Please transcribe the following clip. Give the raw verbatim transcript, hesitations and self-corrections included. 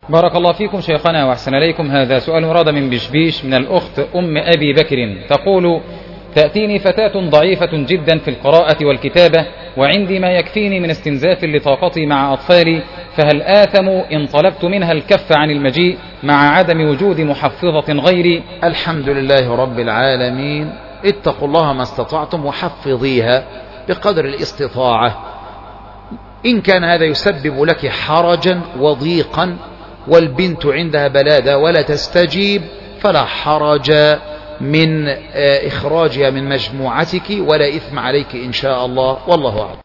بارك الله فيكم شيخنا وأحسن إليكم. هذا سؤال ورد من بشبيش من الأخت أم أبي بكر، تقول: تأتيني فتاة ضعيفة جدا في القراءة والكتابة، وعندي ما يكفيني من استنزاف لطاقتي مع أطفالي، فهل آثم إن طلبت منها الكف عن المجيء مع عدم وجود محفظة غيري؟ الحمد لله رب العالمين. اتقوا الله ما استطعتم وحفظيها بقدر الاستطاعة. إن كان هذا يسبب لك حرجا وضيقا والبنت عندها بلادة ولا تستجيب، فلا حرج من إخراجها من مجموعتك ولا إثم عليك إن شاء الله، والله أعلم.